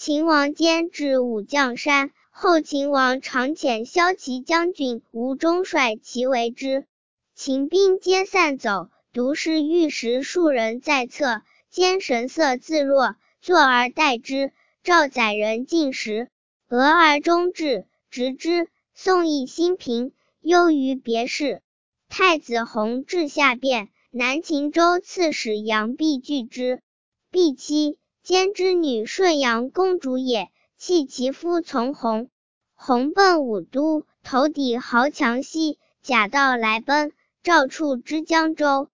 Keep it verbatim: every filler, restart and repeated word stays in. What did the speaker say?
秦王坚至武将山，后秦王常遣骁骑将军吴中率其为之。秦兵皆散走，独是御史数人在侧，坚神色自若，坐而待之。赵载人进食，俄而终至，执之。宋义兴平，忧于别事。太子弘治下变，南秦州刺史杨弼拒之。弼妻，坚之女顺阳公主也，弃其夫从弘。弘奔武都，投抵豪强西，假道来奔，赵处之江州。